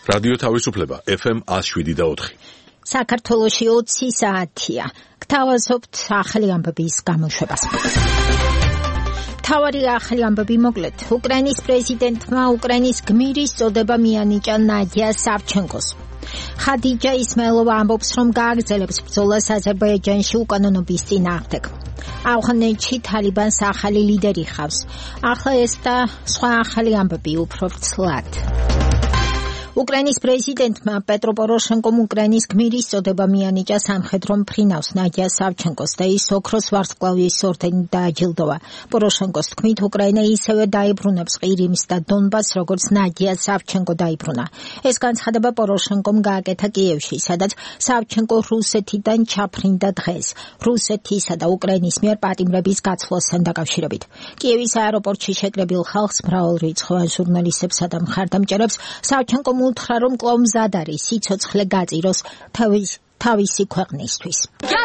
რადიო თავისუფლება FM 107.4. საქართველოში 20 საათია. გთავაზობთ ახალი ამბების გამოშვებას. თავარი ახალი ამბები მოკლედ. უკრაინის პრეზიდენტმა უკრაინის გმირის წოდება მიანიჭა ნადია სავჩენკოს. ხადიჯა ისმაილოვა ამბობს, რომ გააგრძელებს ბრძოლას აზერბაიჯანში უკანონობის წინააღმდეგ. ავღანეთში თალიბანს ახალი ლიდერი ხავს. ახლა ეს და სხვა ახალი ამბები უფრო ვრცლად. უკრაინის პრეზიდენტმა პეტრო პოროშენკომ უკრაინის გმირის წოდება მიანიჭა სამხედრო მფრინავს ნადია სავჩენკოს და ის ოქროს ვარსკვლავის ორდენით დააჯილდოვა. პოროშენკოს თქმით, უკრაინა ისევე დაიბრუნებს ყირიმს და დონბასს, როგორც ნადია სავჩენკო დაიბრუნა. ეს განცხადება პოროშენკომ გააკეთა კიევში, სადაც სავჩენკო რუსეთიდან ჩაფრინდა დღეს, რუსეთისა და უკრაინის მიერ პატიმრების გაცვლასთან დაკავშირებით. კიევის აეროპორტში შეკრებილ ხალხს, მრავალრიცხოვან ჟურნალისტებსა და მხარდამჭერებს სავჩენკომ უთხრა, რომ კვლავ მზად არის სიცოცხლე გაწიროს თავისი ქვეყნისთვის.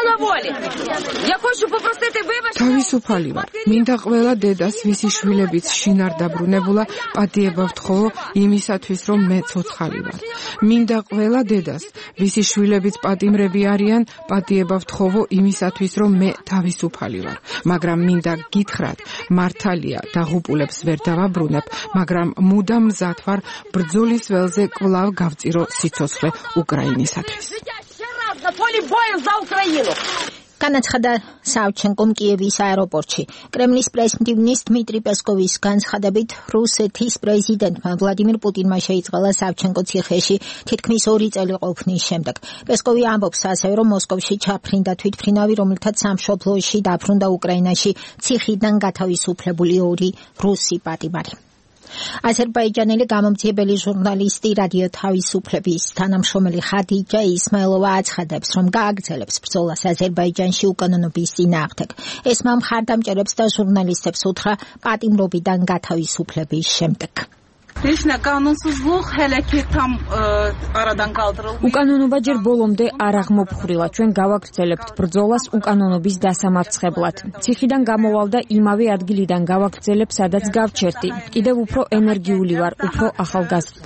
თავისუფალი ვარ. მინდა ყველა დედას, ვისი შვილებიც შინ არ დაბრუნებულა, პატიება ვთხოვო იმისათვის, რომ მე ცოცხალი ვარ. მინდა ყველა დედას, ვისი შვილებიც პატიმრები არიან, პატიება ვთხოვო იმისათვის, რომ მე თავისუფალი ვარ. მაგრამ მინდა გითხრათ, მართალია, დაღუპულებს ვერ დავაბრუნებ, მაგრამ მუდამ მზად ვარ ბრძოლის ველზე კვლავ გავწირო სიცოცხლე უკრაინისათვის. განაცხადა სავჩენკომ კიევის აეროპორტში. კრემლის პრესმდივნის დმიტრი პესკოვის განცხადებით, რუსეთის პრეზიდენტმა ვლადიმირ პუტინმა შეიწყალა სავჩენკო ციხეში თითქმის 2 წელი ყოფნის შემდეგ. პესკოვი ამბობს ასევე, რომ მოსკოვში ჩაფრინდა თვითმფრინავი, რომელთაც სამშობლოში დაბრუნდა უკრაინაში ციხიდან გათავისუფლებული 2 რუსი პატიმარი. აზერბაიჯანელი გამომძიებელი ჟურნალისტი რადიო თავისუფლების თანამშრომელი ხადიჯა ისმაილოვა აცხადებს, რომ გააგრძელებს ბრძოლას აზერბაიჯანში უკანონობის წინააღმდეგ. ეს მხარდამჭერებს და ჟურნალისტებს უთხრა პატიმრობიდან გათავისუფლების შემდეგ. უკანონობა ჯერ ბოლომდე არ აღმოფხვრილა. ჩვენ გავაგრძელებთ ბრძოლას უკანონობის დასამარცხებლად. ციხიდან გამოვალ და იმავე ადგილიდან გავაგრძელებ, სადაც გავჩერდი. კიდევ უფრო ენერგიული ვარ, უფრო ახალგაზრდა.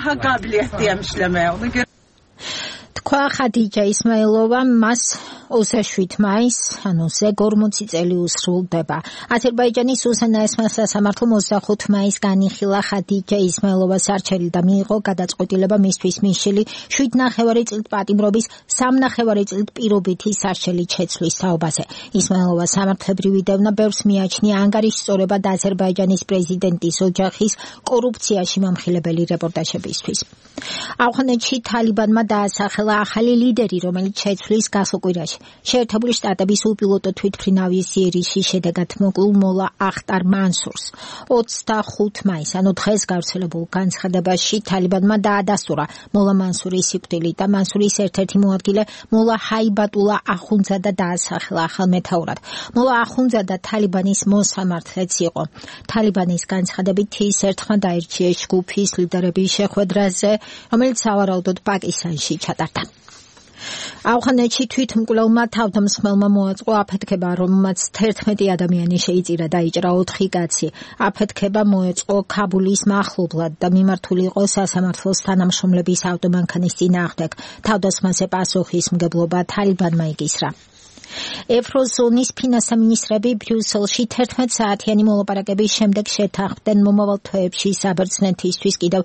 თქვა ხადიჯა ისმაილოვა, მას 27 მაისს, ანუ ზეგ 40 წელი უსრულდება. აზერბაიჯანის უსანაესმა სასამართლომ 25 მაისს განიხილა ხადიჯა ისმაილოვას არჩევი და მიიღო გადაწყვეტილება მისთვის მიშილი 7,5 წლით პატიმრობის 3,5 წლით პირობითი საშელით შეცვლის თაობაზე. ისმაილოვა სამართლებრივი დევნა ბევრს მიაჩნია ანგარიშსწორებად აზერბაიჯანის პრეზიდენტის ოჯახის კორუფციაში მომხილებელი რეპორტაჟებისთვის. ავღანეთში თალიბანმა დაასახელა ახალი ლიდერი, რომელიც შეცვლის გასულ კვირაში. შეერთებული შტატების უპილოტო თვითმფრინავის იერიშის შედეგად მოკლულ მოლა ახტარ მანსურს 25 მაისს, ანუ დღეს გავრცელებულ განცხადებაში თალიბანმა დაადასტურა მოლა მანსურის სიკვდილი და მანსურის ერთ-ერთი მოადგილე მოლა ჰაიბატულა ახუნძადა დაასახელა ახალ მეთაურად. მოლა ახუნძადა თალიბანის მოსამართლეც იყო. თალიბანის განცხადებით ის ერთხმად აირჩიეს ჯგუფის ლიდერების შეხვედრაზე, რომელიც სავარაუდოდ პაკისტანში ჩატარდა. ავღანეთში თვითმკვლელმა თავდამსხმელმა მოაწყო აფეთქება, რომელმაც 11 ადამიანი შეიწირა და იჭრა 4 კაცი. აფეთქება მოეწყო ქაბულის მახლობლად და მიმართული იყო სასამართლოს თანამშრომლების ავტომანქანის წინააღმდეგ. თავდასხმაზე პასუხისმგებლობა თალიბანმა იკისრა. ევროზონის ფინანსამინისტრები ბრიუსელში 11 საათიანი მოლაპარაკების შემდეგ შეთანხმდნენ მომავალ თვეებში საბერძნეთისთვის კიდევ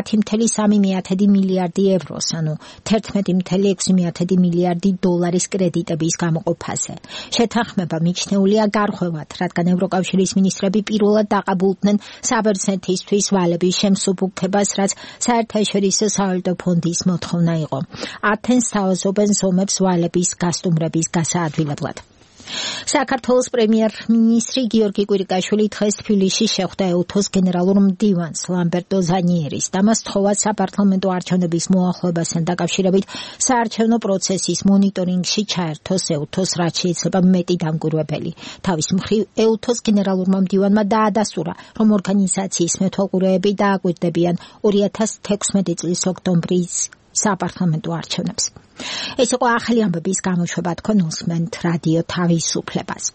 10,3 მილიარდი ევროს, ანუ 11,6 მილიარდი დოლარის კრედიტების გამოყოფაზე. შეთანხმება მიჩნეულია გარღვევად, რადგან ევროკავშირის მინისტრები პირველად დაყაბულდნენ საბერძნეთისთვის ვალების შემსუბუქებას, რაც საერთაშორისო სავალუტო ფონდის მოთხოვნა იყო. ათენს თავაზობენ ზომებს ვალების გასტუმრების გასაადვილებლად. საქართველოს პრემიერ-მინისტრი გიორგი კვირიკაშვილი დღეს თბილისში შეხვდა ეუთოს გენერალურ მდივანს ლამბერტო ზანიერის და მას სთხოვა საპარლამენტო არჩევნების მოახლოებასთან დაკავშირებით საარჩევნო პროცესის მონიტორინგში ჩაერთოს ეუთოს, რაც შეიძლება მეტი დამკვირვებელი. თავის მხრივ ეუთოს გენერალურმა მდივანმა დაადასტურა, რომ ორგანიზაციის მეთვალყურეები დააკვირდებიან 2016 წლის ოქტომბრის საპარლამენტო არჩევნებს. ეს იყო ახალი ამბების გამოშვება, თქვენ უსმენთ რადიო თავისუფლებას.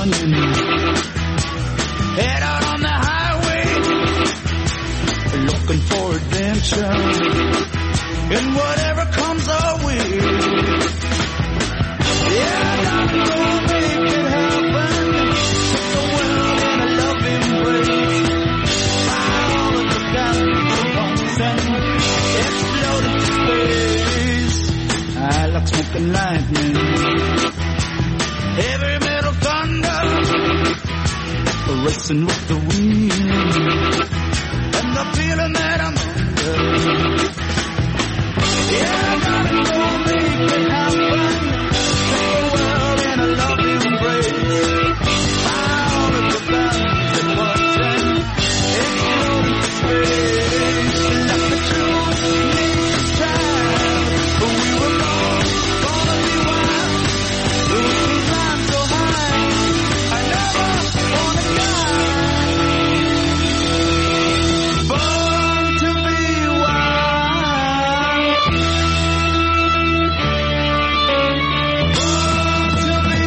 running. Head out on the highway, looking for adventure, and whatever comes our way. Yeah, I gotta go make it happen. Take the world in a loving embrace. Fly all of the guns at once and explode into space. I like smoking lightning, heavy metal thunder, racing with the wind, and the feeling that I'm under. Yeah, I gotta go make it happen. Take the world in a loving embrace. Fly all of the guns at once and explode into space. Like the true nature's child, we were born, gonna be wild. We can climb so high, I never wanna die. Born to be wild. Born to be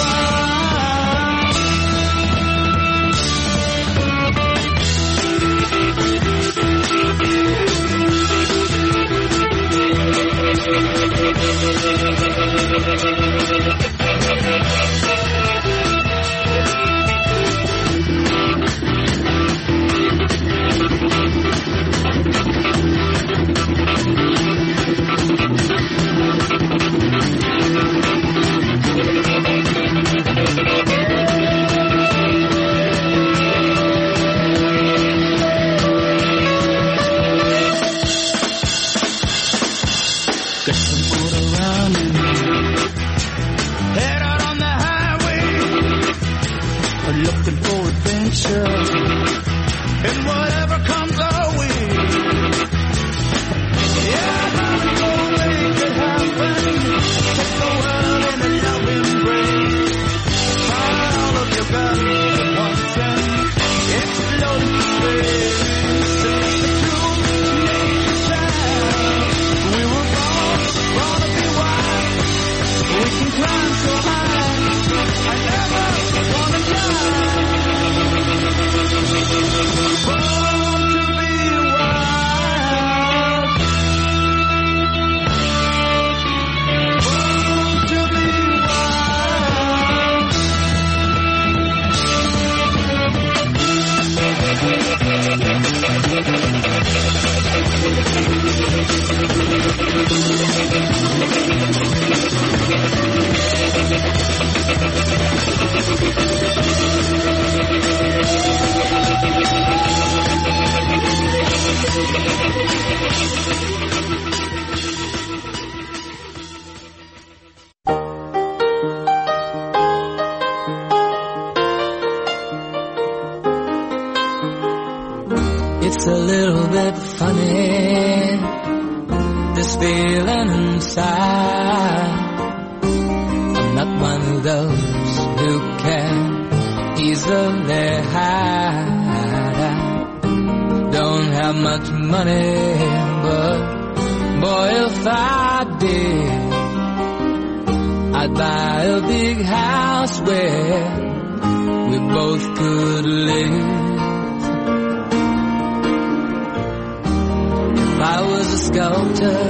get some motor running. Head out on the highway, looking for adventure, and whatever comes our way. Yeah, I gotta go make it happen. Take the world in a loving embrace. Fire all of your guns at once and explode into space. It's the true nature's child. We were born to be wild. We can climb so high, I never wanna die. Born to be wild. Born to be It's a little bit funny, this feeling inside. I'm not one of those who can easily hide. I don't have much money, but boy, if I did, I'd buy a big house where we both could live. I was a sculptor,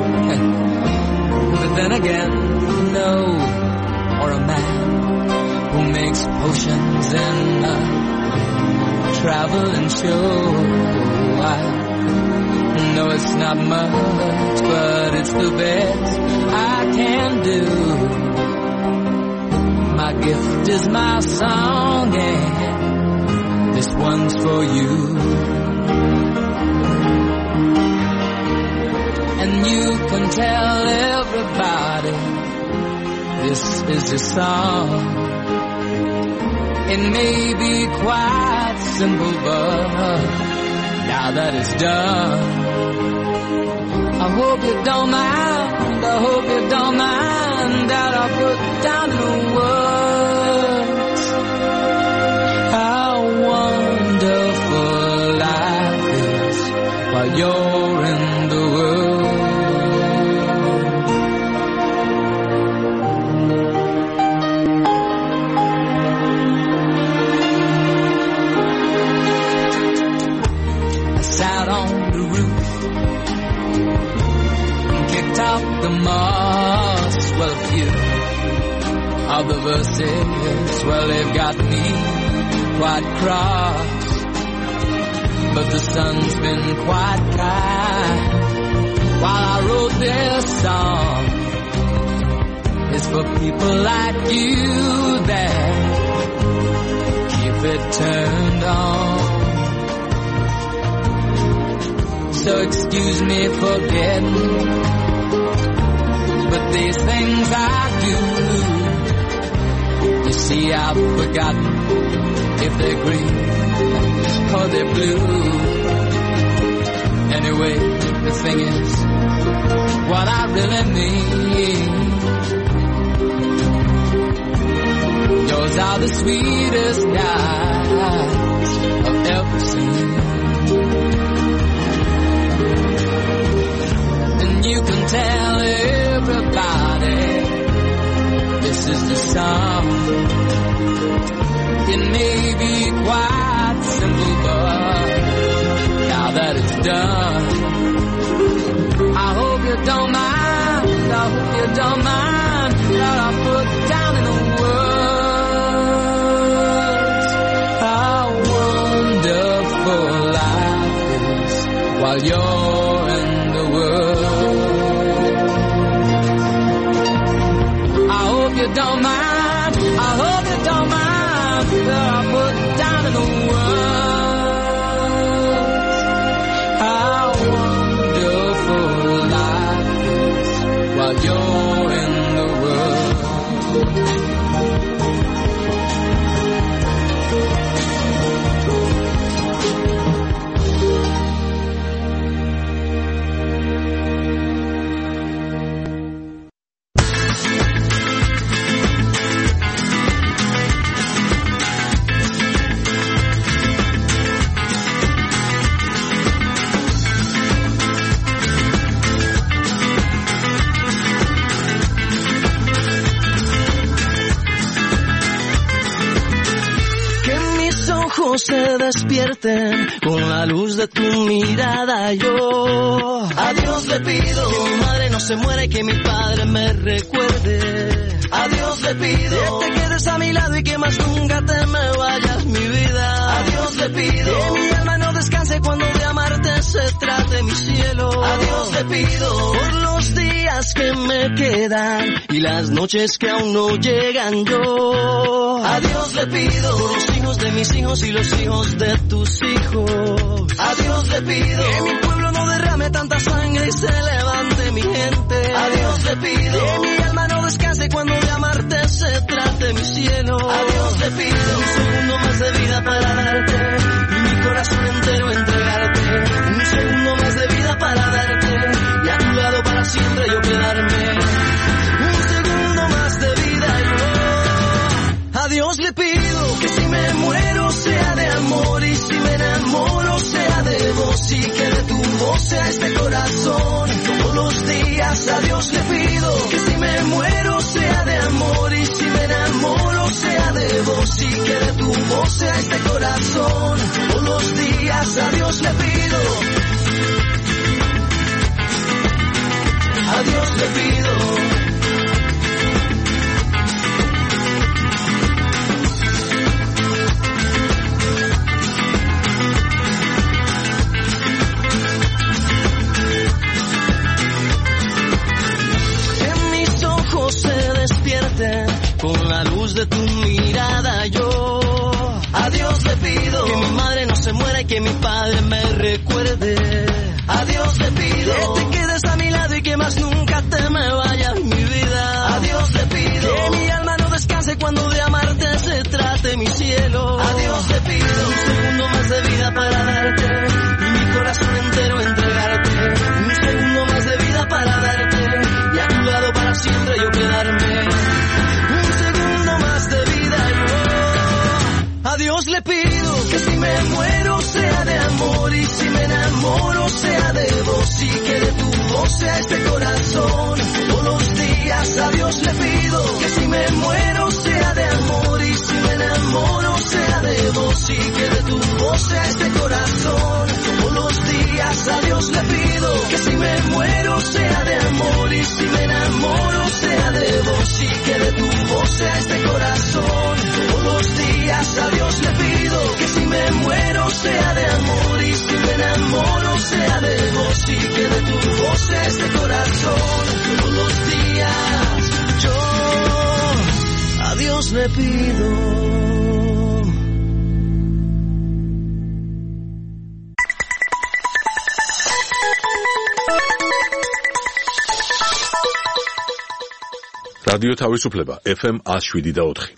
but then again, no, or a man who makes potions in a traveling show. I know it's not much, but it's the best I can do. My gift is my song, and this one's for you. And you can tell everybody this is your song. It may be quite simple, but now that it's done, I hope you don't mind, I hope you don't mind that I put down in words how wonderful life is while you're in the world. of the verses, well, they've got me quite cross. But the sun's been quite kind while I wrote this song. It's for people like you that keep it turned on. So excuse me for getting, but these things I do, you see I've forgotten if they're green or they're blue. Anyway, the thing is, what I really mean, yours are the sweetest eyes I've ever seen. And you can tell everybody this is the song. It may be quite simple, but now that it's done, I hope you don't mind, I hope you don't mind that I put down in the words how wonderful life is while you're in the world. I hope you don't mind, I hope you don't mind that I put down in the words how wonderful life is while you're in the world. Se despierten con la luz de tu mirada. Yo a Dios le pido que mi madre no se muera y que mi padre me recuerde. A Dios le pido que te quedes a mi lado y que más nunca te me vayas, mi vida. A Dios le pido que mi alma no descanse cuando de amarte se trate, mi cielo. A Dios le pido por los días que me quedan y las noches que aún no llegan. Yo a Dios le pido por los hijos de mis hijos y los hijos de tus hijos. A Dios le pido que mi pueblo no derrame tanta sangre y se levante mi gente. A Dios le pido que mi alma no descanse cuando de amarte se trate, mi cielo. A Dios le pido un segundo más de vida para darte y mi corazón entero entregarte. Un segundo más de vida para darte y a tu lado para siempre yo quedarme. Un segundo más de vida yo. A Dios le pido que si me muero sea de amor y si me enamoro sea de vos y que de tu voz sea este corazón. Todos los días a Dios le pido que si me muero sea de amor y si me enamoro sea de vos y que de tu voz sea este corazón. Todos los días a Dios le pido. A Dios le pido. Con la luz de tu mirada yo a Dios le pido que mi madre no se muera y que mi padre me recuerde. A Dios le pido que te quedes a mi lado y que más nunca te me vayas, mi vida. A Dios le pido que mi alma no descanse cuando de amarte se trate, mi cielo. A Dios le pido un segundo más de vida para darte y mi corazón entero entregarte. Un segundo más de vida para darte y a tu lado para siempre yo quedarme. A Dios le pido que si me muero sea de amor y si me enamoro sea de vos y que de tu voz sea este corazón. Todos los días a Dios le pido que si me muero sea de amor y si me enamoro sea de vos y que de tu voz sea este corazón. Todos los días a Dios le pido que si me muero sea de amor y si me enamoro sea de vos y que de tu voz sea este corazón. Todos los días a Dios le pido que si me muero sea de amor y si me enamoro sea de vos y que de tu voz sea este corazón. Todos los días yo a Dios le pido. რადიო თავისუფლება FM 107.4.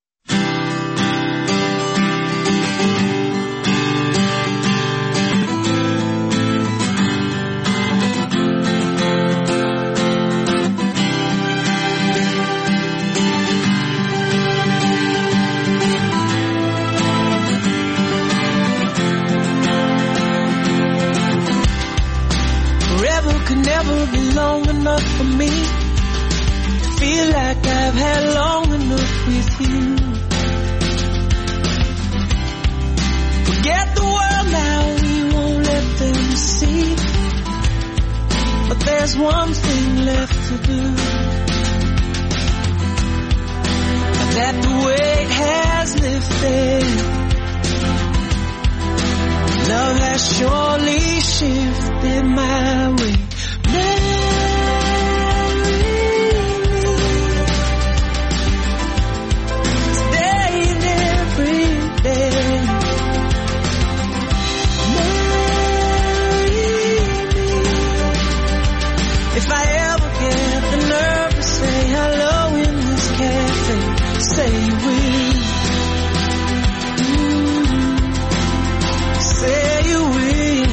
Forever could never be long enough for me. Feel like I've had long enough with you. Forget the world now, we won't let them see. But there's one thing left to do. That the weight has lifted. Love has surely shifted my way. If I ever get the nerve to say hello in this cafe, say you will. Say you will.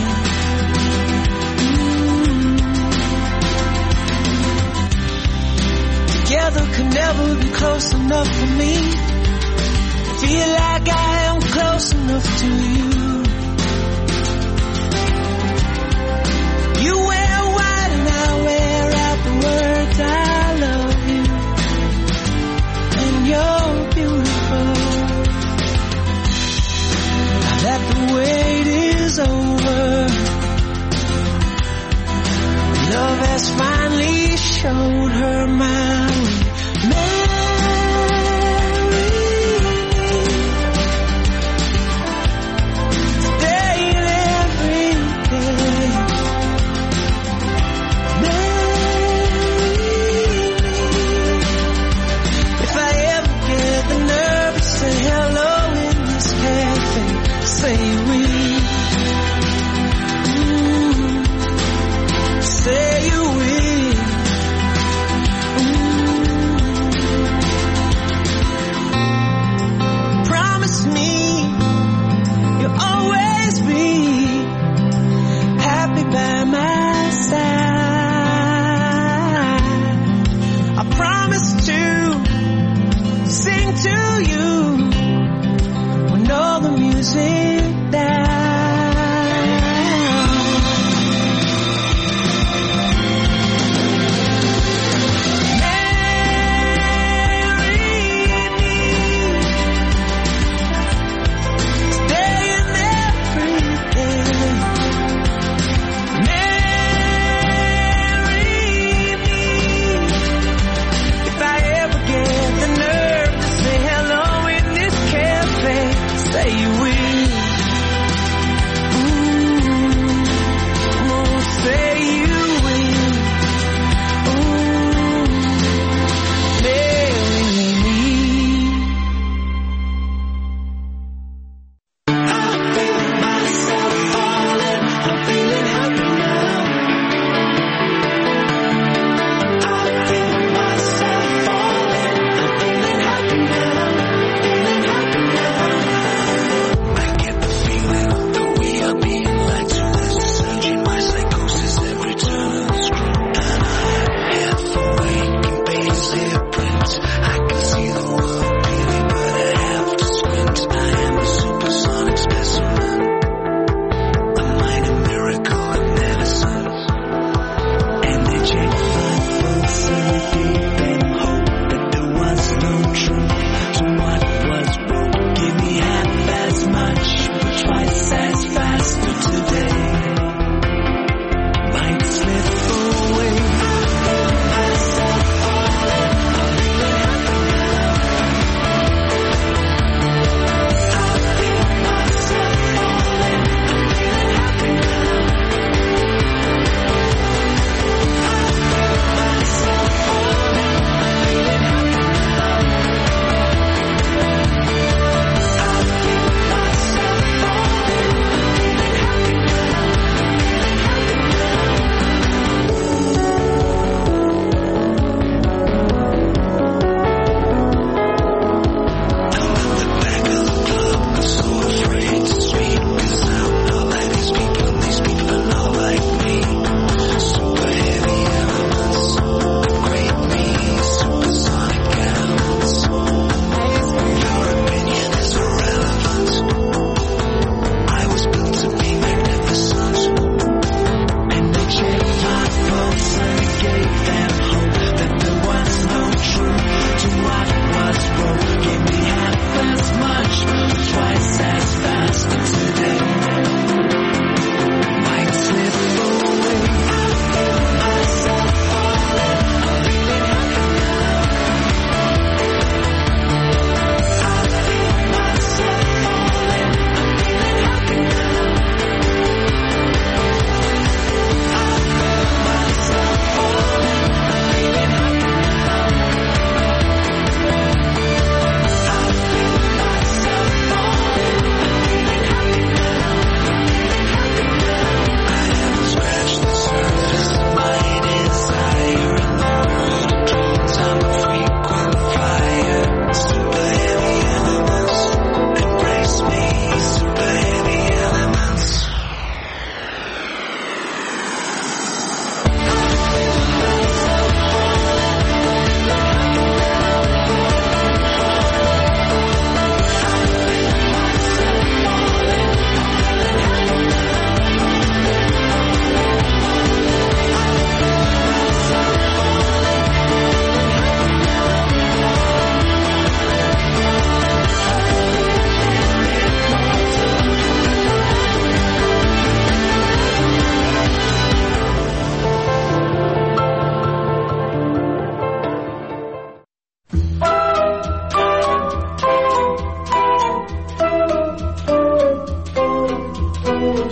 Together could never be close enough for me. Feel like I am close enough to you. You wear white and I wear out the words I love you. And you're beautiful. Now that the wait is over, love has finally showed her my way.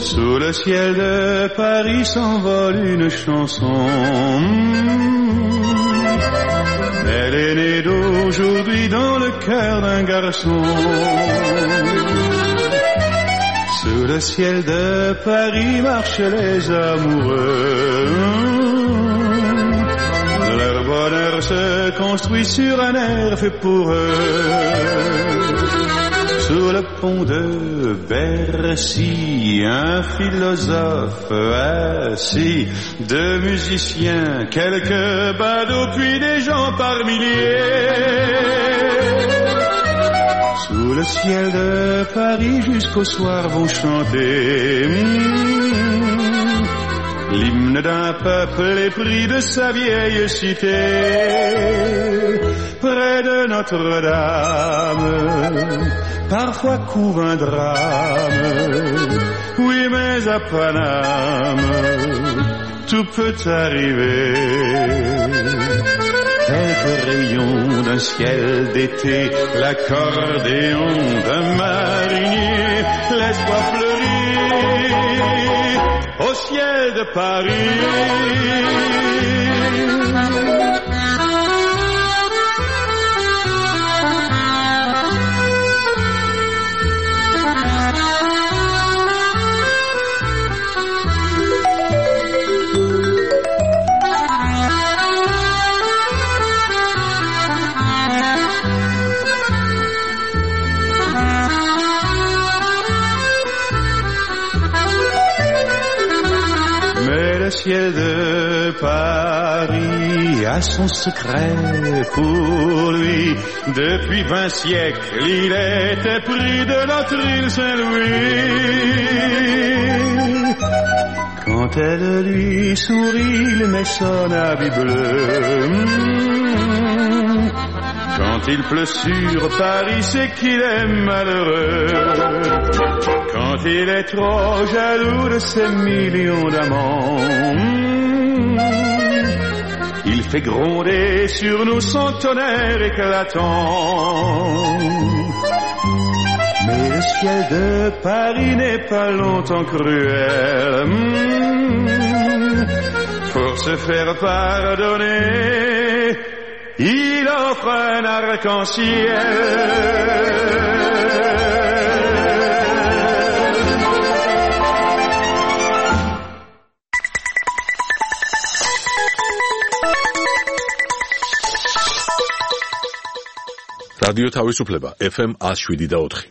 Sous le ciel de Paris s'envole une chanson. Elle est née d'aujourd'hui dans le cœur d'un garçon. Sous le ciel de Paris marchent les amoureux. Leur bonheur se construit sur un air fait pour eux. Sous le pont de Bercy, un philosophe assis, deux musiciens, quelques badauds, puis des gens par milliers. Sous le ciel de Paris jusqu'au soir vont chanter l'hymne d'un peuple épris de sa vieille cité. Près de Notre-Dame, parfois couve un drame. Oui, mais à Paname, tout peut arriver. Quelques rayons d'un ciel d'été, l'accordéon d'un marinier, laisse-toi fleurir au ciel de Paris. Le ciel de Paris a son secret pour lui. Depuis 20 siècles, il était pris de notre île Saint-Louis. Quand elle lui sourit, il met son habit bleu. Quand il pleut sur Paris, c'est qu'il est malheureux. Quand il est trop jaloux de ses millions d'amants, il fait gronder sur nous son tonnerre éclatant. Mais le ciel de Paris n'est pas longtemps cruel. Pour se faire pardonner, il offre un arc-en-ciel. რადიო თავისუფლება FM 107.4.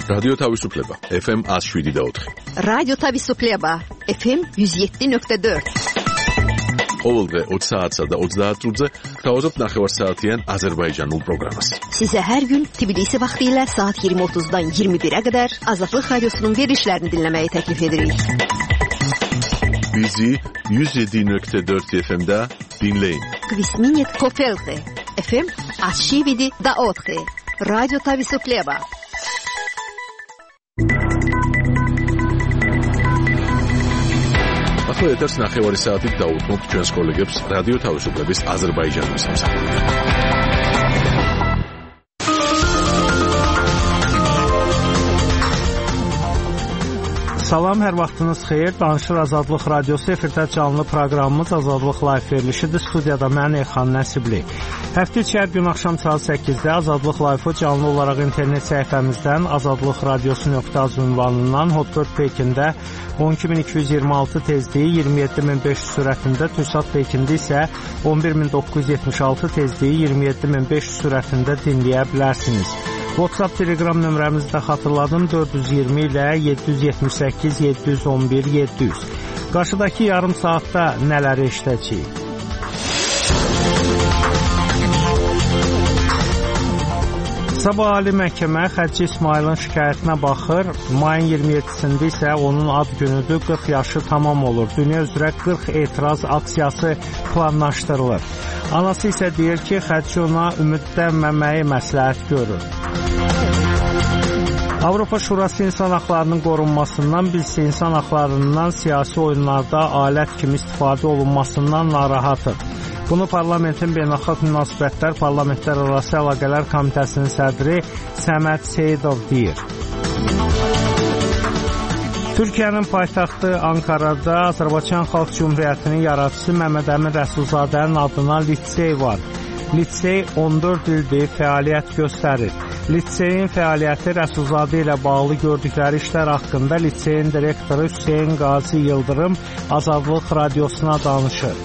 რადიო თავისუფლება FM 107.4. რადიო თავისუფლება FM 107.4. ყოველდღე 20 საათსა და 30 წუთზე გთავაზობთ ნახევარსაათიან აზერბაიჯანულ პროგრამას. Size her gün Tbilisi vaxtilə saat 20:30-dan 21-ə qədər Azadlıq Radiosunun verilişlərini dinləməyi təklif edirik. Bizi 107.4 FM-də dinləyin. Kvisminit Kofelte FM 107.4. Radyo Tavisupleva. ახლა ეთერს ნახევარი საათით დაუთმობთ ჩვენს კოლეგებს რადიო თავისუფლების აზერბაიჯანის სამსახურში. Salam, hər vaxtınız xeyir. Danışır Azadlıq Radiosu efirdə canlı proqramımız Azadlıq Live verilişidir. Studiyada mən Elxan Nəsibli. Həftə içi hər gün axşam saat 8-də Azadlıq Live-ı canlı olaraq internet səhifəmizdən azadlıqradiosu.az ünvanından Hotbird Pekində 12226 tezliyi 27500 sürətində, TürkSat Pekində isə 11976 tezliyi 27500 sürətində dinləyə bilərsiniz. WhatsApp Telegram nömrəmizi də xatırladım 420 ilə 778 711 700. Qarşıdakı yarım saatda nələri eşidəcəyik? Sabah Ali Məhkəmə Xədci İsmailin şikayətinə baxır. Mayın 27-sində isə onun ad günüdür, 40 yaşı tamam olur. Dünya üzrə 40 etiraz aksiyası planlaşdırılır. Anası isə deyir ki, Xədci ona ümidlənməməyi məsləhət görür. Avropa Şurası insan haqlarının qorunmasından, bilsə insan haqlarından siyasi oyunlarda alət kimi istifadə olunmasından narahatdır. Bunu Parlamentin Beynəlxalq Münasibətlər Parlamentlərarası Əlaqələr Komitəsinin sədri Səməd Seyidov deyir. Türkiyənin paytaxtı Ankarada Azərbaycan Xalq Cümhuriyyətinin yaradıcısı Məmməd Əmin Rəsulzadənin adına lisey var. Lisey 14 ildir fəaliyyət göstərir. Liseyin fəaliyyəti Rəsulzadə ilə bağlı gördükləri işlər haqqında liseyin direktoru Hüseyn Qazi Yıldırım Azadlıq Radiosuna danışır.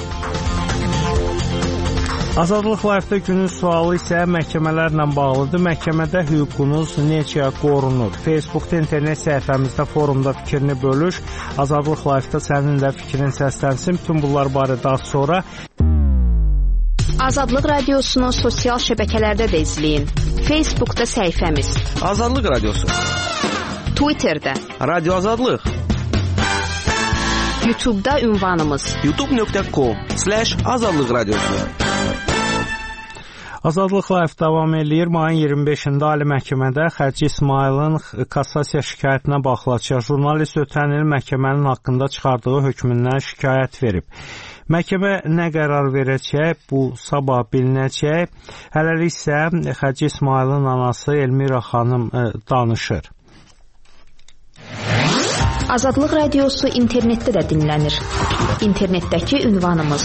Azadlıq Live-da günün sualı isə məhkəmələrlə bağlıdır. Məhkəmədə hüququnuz necə qorunur? Facebookda, internet səhifəmizdə, forumda fikrini bölüş. Azadlıq Live-da sənin də fikrin səslənsin. Bütün bunlar barədə az sonra. Azadlıq Radiosunu sosial şəbəkələrdə də izləyin. Facebookda səhifəmiz Azadlıq Radiosu, Twitterdə Radyo Azadlıq, YouTube'da ünvanımız youtube.com/Azadlıq Radiosu. Azadlıq Live davam eləyir. Mayın 25-də Ali Məhkəmədə Xədci İsmailin kassasiya şikayətinə baxılacaq. Jurnalist ötən il məhkəmənin haqqında çıxardığı hökmündən şikayət verib. Məhkəmə nə qərar verəcək, bu sabah bilinəcək. Hələlik isə Xədci İsmailin anası Elmira xanım danışır. Azadlıq Radiosu internetdə də dinlənir. İnternetdəki ünvanımız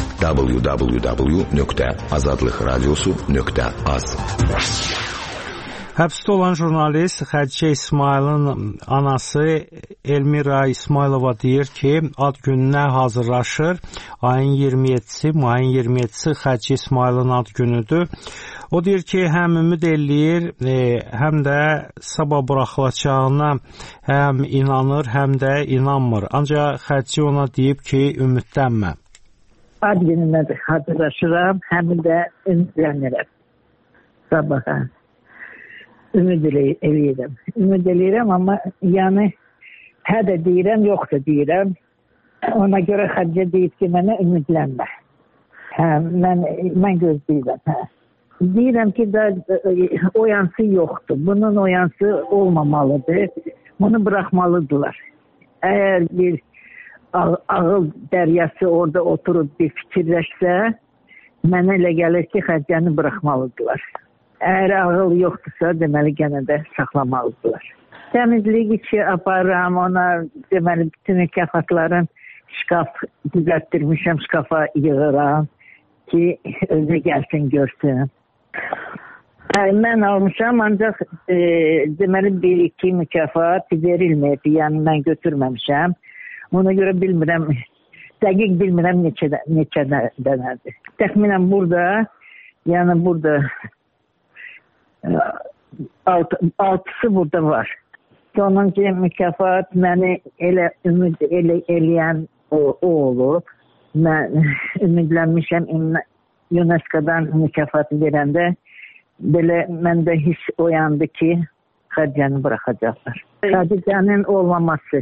www.azadlıqradiosu.az. Həbsdə olan jurnalist Xədci İsmailin anası Elmira İsmailova deyir ki, ad gününə hazırlaşır. Ayın 27-si, mayın 27-si Xədci İsmailin ad günüdür. O deyir ki, həm ümid eləyir, həm də sabah buraxılacağına həm inanır, həm də inanmır. Ancaq Xədci ona deyib ki, ümidlənmə. Ad gününə hazırlaşıram, həm də ümidlənirəm sabaha. Ümid eləyirəm. Ümid eləyirəm, amma yəni hə də deyirəm, yox da deyirəm. Ona görə Xədicə deyib ki, mənə ümidlənmə. Hə, mən gözləyirəm. Hə. Deyirəm ki, oyansı yoxdur. Bunun oyansı olmamalıdır. Bunu buraxmalıdırlar. Əgər bir ağıl dəryası orada oturub bir fikirləşsə, mənə elə gəlir ki, Xədicəni buraxmalıdırlar. Əgər ağıl yoxdursa, deməli gənə də saxlamalıdırlar. Təmizlik içi aparıram, ona deməli bütün mükafatların şkaf düzəltdirmişəm, şkafa yığıram ki, özü gəlsin, görsün. Mən almışam, ancaq deməli bir-iki mükafat verilməyib, yəni mən götürməmişəm. Ona görə bilmirəm, dəqiq bilmirəm neçə dənədir. Təxminən burada, yəni burada altısı burada var. sonuncu mükafat məni elə ümid eləyən o olub. Mən ümidlənmişəm UNESCO-dan mükafatı verəndə belə məndə hiss oyandı ki, Xədicəni buraxacaqlar. Xədicənin olmaması,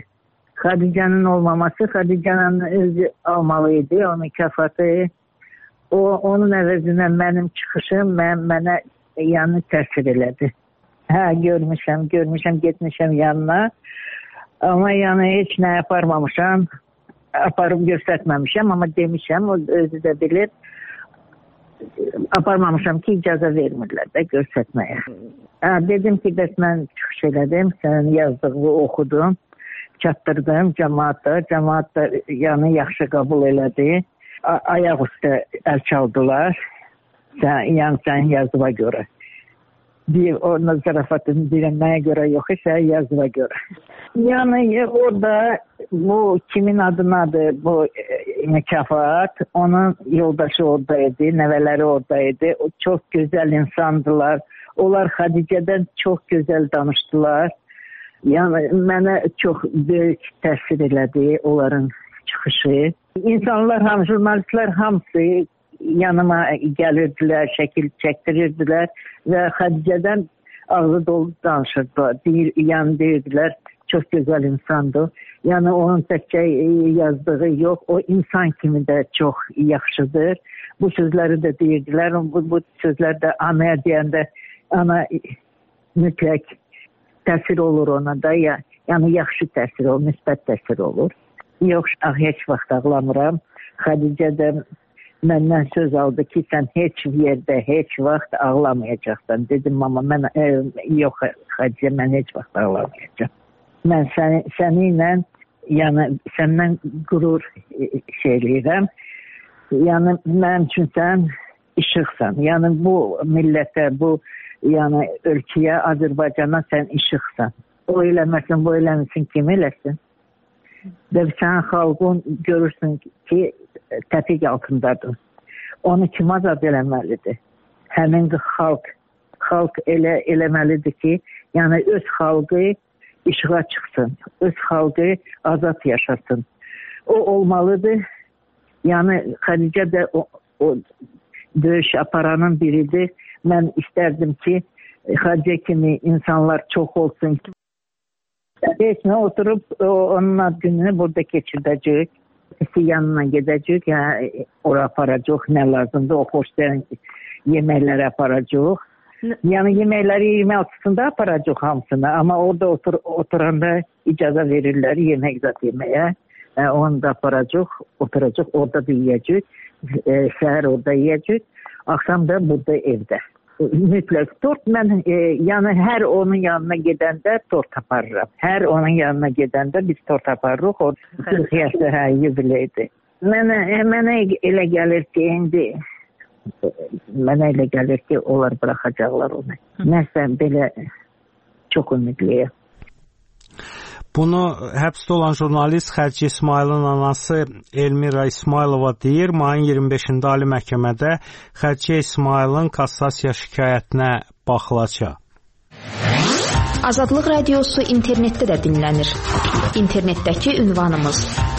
Xədicənin özü almalı idi o mükafatı. Onun əvəzinə mənim çıxışım mənə yəni təsir elədi. Hə, görmüşəm, getmişəm yanına. Amma yəni heç nə aparmamışam. Aparıb göstərməmişəm, amma demişəm, o özü də bilir. Aparmamışam ki, icazə vermirlər də göstərməyə. Dedim ki, bəs mən çıxış elədim, sənin yazdığını oxudum, çatdırdım cəmaata. Cəmaat da yəni yaxşı qəbul elədi. Ayaq üstə əl çaldılar, yəni sənin yazdığına görə. Onun zarafatını direnmeye göre yok ise yazıma göre. Yani orada bu kimin adınadır bu mükafat, onun yoldaşı oradaydı, neveleri oradaydı. O çok güzel insandılar. Onlar Xədicədən çok güzel danıştılar. Yani mənə çok büyük təsir elədi onların çıxışı. İnsanlar, jurnalistler hamısı yanıma gəlirdilər, şəkil çəkdirirdilər və Xədicədən ağzı dolu danışırdılar. Yəni deyirdilər, çox gözəl insandır. Yəni onun təkcə yazdığı yox, o insan kimi də çox yaxşıdır. Bu sözləri də deyirdilər. Bu sözlər də anaya deyəndə ana mütləq təsir olur ona da. Yəni yaxşı təsir olur, müsbət təsir olur. Yox, heç vaxt ağlamıram. Xədicədən məndən söz aldı ki, sən heç yerdə, heç vaxt ağlamayacaqsan. Dedim, amma mən, yox Xədicə, mən heç vaxt ağlamayacaq. Mən səninlə, yəni səndən qürur eləyirəm. Yəni mənim üçün sən işıqsan. Yəni bu millətə, bu yəni ölkəyə, Azərbaycana sən işıqsan. O eləməsin, bu eləməsin, kim eləsin? Və sən xalqın görürsün ki, təpiq altındadır. Onu kim azad eləməlidir? Həmin xalq eləməlidir ki, yəni öz xalqı işığa çıxsın, öz xalqı azad yaşasın. O olmalıdır. Yəni Xədicə də o döyüş aparanın biridir. Mən istərdim ki, Xədicə kimi insanlar çox olsun. Heç nə oturub onun ad gününü burada keçirdəcək. Yanına gedəcək, yəni ora aparacaq, nə lazımdır, o xoşlayan yeməkləri aparacaq. Yəni yeməkləri 26-sında aparacaq hamısını, amma orada oturanda icazə verirlər yemək zat yeməyə. Onu da aparacaq, oturacaq, orada da yiyəcək, səhər orada yiyəcək, axşam da burada evdə. Mütləq tort, mən yəni hər onun yanına gedəndə tort aparıram. Hər onun yanına gedəndə biz tort aparırıq, o 40 yaşlı yubileydir. Mənə elə gəlir ki, indi mənə elə gəlir ki, onlar bıraxacaqlar onu. Nəsə belə çox ümidliyəm. Bunu həbsdə olan jurnalist Xədicə İsmayılın anası Elmira İsmaylova deyir. Mayın 25-də Ali Məhkəmədə Xədicə İsmayılın kassasiya şikayətinə baxılacaq. Azadlıq Radiosu internetdə də dinlənir. İnternetdəki ünvanımız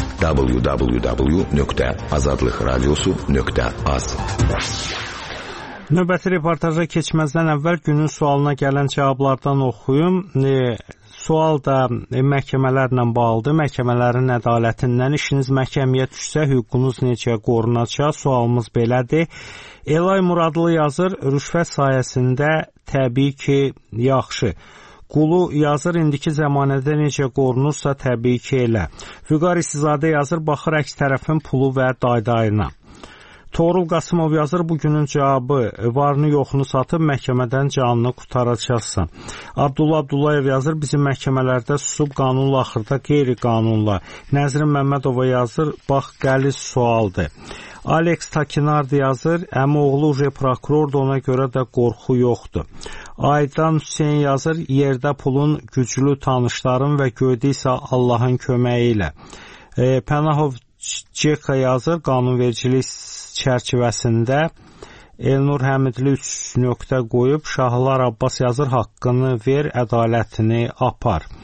www.azadlıqradiosu.az. Növbəti reportaja keçməzdən əvvəl günün sualına gələn cavablardan oxuyum. Sual da məhkəmələrlə bağlıdır. Məhkəmələrin ədalətindən işiniz məhkəməyə düşsə, hüququnuz necə qorunacaq? Sualımız belədir. Elay Muradlı yazır, rüşvət sayəsində təbii ki, yaxşı. Qulu yazır, indiki zəmanədə necə qorunursa, təbii ki, elə. Vüqar İstizadə yazır, baxır əks tərəfin pulu və daydayına. Toğrul Qasımov yazır, bugünün cavabı varını yoxunu satıb məhkəmədən canını qutaracaqsan. Abdullah Abdullayev yazır, bizim məhkəmələrdə susub qanunla axırda qeyri-qanunla. Nəzrin Məmmədova yazır, bax qəliz sualdır. Alex Takinard yazır, əmi oğlu prokurordur, ona görə də qorxu yoxdur. Aydan Hüseyin yazır, yerdə pulun güclü tanışların və göydə isə Allahın köməyi ilə. Pənahov Ceka yazır, qanunvericilik çərçivəsində Elnur Həmidli 3 nöqtə qoyub, Şahlar Abbas yazır, haqqını ver, ədalətini apar.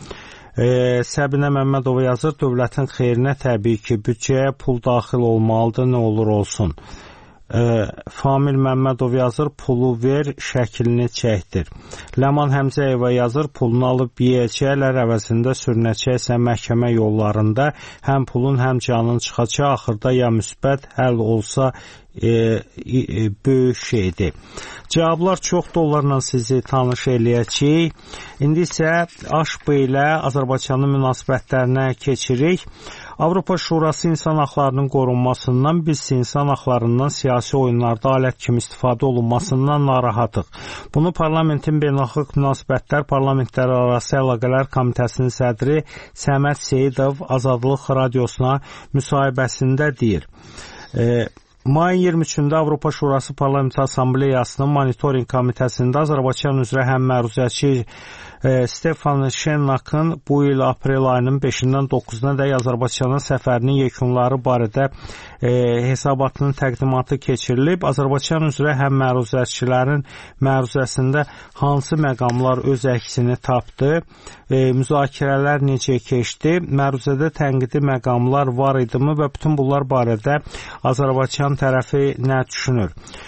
Səbinə Məmmədova yazır, dövlətin xeyrinə təbii ki, büdcəyə pul daxil olmalıdır, nə olur olsun. Famil Məmmədov yazır, pulu ver, şəklini çəkdir. Ləman Həmzəyeva yazır, pulunu alıb yeyəcəklər, əvəzində sürünəcəksə məhkəmə yollarında həm pulun, həm canın çıxacaq, axırda ya müsbət həll olsa böyük şeydir. Cavablar çoxdur, onlarla sizi tanış eləyəcəyik. İndi isə AŞB ilə Azərbaycanın münasibətlərinə keçirik. Avropa Şurası insan haqlarının qorunmasından, biz insan haqlarından siyasi oyunlarda alət kimi istifadə olunmasından narahatıq. Bunu Parlamentin Beynəlxalq Münasibətlər Parlamentlərarası Əlaqələr Komitəsinin sədri Səməd Seyidov Azadlıq Radiosuna müsahibəsində deyir. Mayın 23-də Avropa Şurası Parlamenter Assambleyasının monitoring komitəsində Azərbaycan üzrə həm məruzəçi Stefan Şennakın bu il aprel ayının 5-dən 9-na dək Azərbaycanın səfərinin yekunları barədə hesabatının təqdimatı keçirilib. Azərbaycan üzrə həm məruzəçilərin məruzəsində hansı məqamlar öz əksini tapdı, müzakirələr necə keçdi, məruzədə tənqidi məqamlar var idimi və bütün bunlar barədə Azərbaycan tərəfi nə düşünür?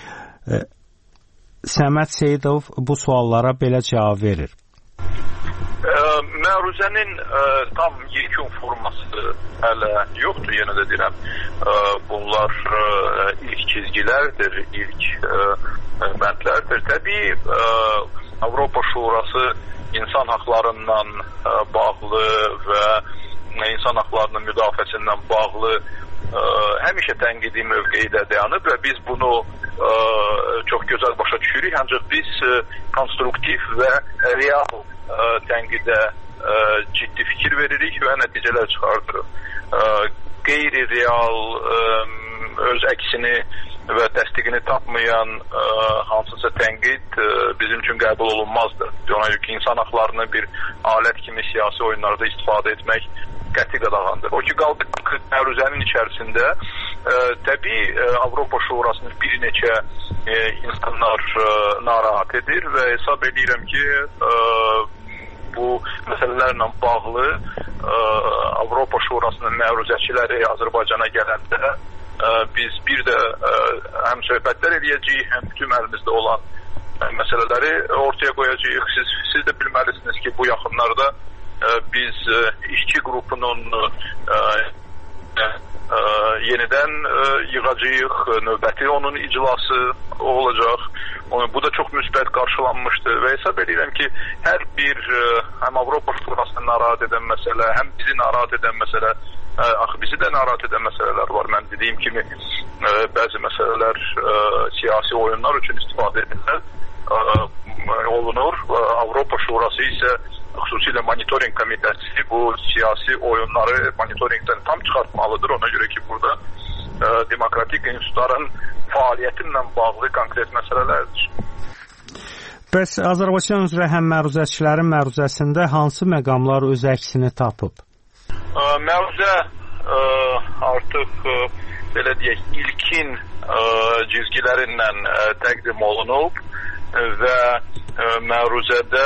Səməd Seyidov bu suallara belə cavab verir. Məruzənin tam yekun forması hələ yoxdur, yenə də deyirəm. Bunlar ilk çizgilərdir, ilk bəndlərdir. Təbii, Avropa Şurası insan haqlarından bağlı və insan haqlarının müdafiəsindən bağlı həmişə tənqidi mövqeyidə dayanıb və biz bunu çox gözəl başa düşürük, ancaq biz konstruktiv və real tənqidə ciddi fikir veririk və nəticələr çıxardırıq. Qeyri-real, öz əksini və təsdiqini tapmayan hansısa tənqid bizim üçün qəbul olunmazdır. Ona görə ki, insan haqlarını bir alət kimi siyasi oyunlarda istifadə etmək qəti qadağandır. O ki, qaldı məruzənin içərisində təbii Avropa Şurasının bir neçə insanlar narahat edir və hesab edirəm ki, bu məsələlərlə bağlı Avropa Şurasının məruzəçiləri Azərbaycana gələndə biz bir də həm söhbətlər eləyəcəyik, həm bütün əlimizdə olan məsələləri ortaya qoyacağıq. Siz də bilməlisiniz ki, bu yaxınlarda biz işçi qrupunun yenidən yığacağıq, növbəti onun iclası olacaq. Bu da çox müsbət qarşılanmışdır və hesab edirəm ki, hər bir həm Avropa Şurasını narahat edən məsələ, həm bizi narahat edən məsələ, bizi də narahat edən məsələlər var. Mən dediyim kimi, bəzi məsələlər siyasi oyunlar üçün istifadə olunur. Avropa Şurası isə xüsusilə monitoring komitəsi bu siyasi oyunları monitoringdən tam çıxartmalıdır. Ona görə ki, burada demokratik institutların fəaliyyətinlə bağlı konkret məsələlərdir. Bəs Azərbaycan üzrə həm məruzəçilərin məruzəsində hansı məqamlar öz əksini tapıb? Məruzə artıq belə deyək, ilkin cizgilərinlə təqdim olunub və məruzədə